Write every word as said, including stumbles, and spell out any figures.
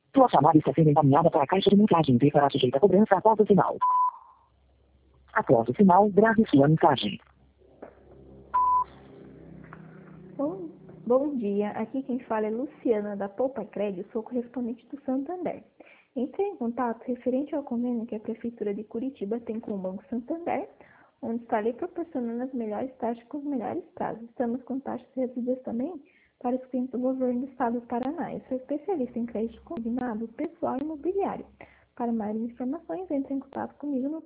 Sua chamada está sendo encaminhada para a caixa de mensagem e será sujeita a cobrança após o sinal. Após o sinal, grave sua mensagem. Bom, bom dia, aqui quem fala é Luciana da Poupa Crédito, sou correspondente do Santander. Entrei em contato referente ao convênio que a Prefeitura de Curitiba tem com o Banco Santander, onde estarei proporcionando as melhores taxas com os melhores prazos. Estamos com taxas reduzidas também para os clientes do governo do estado do Paraná. Eu sou especialista em crédito consignado, pessoal e imobiliário. Para mais informações, entre em contato comigo no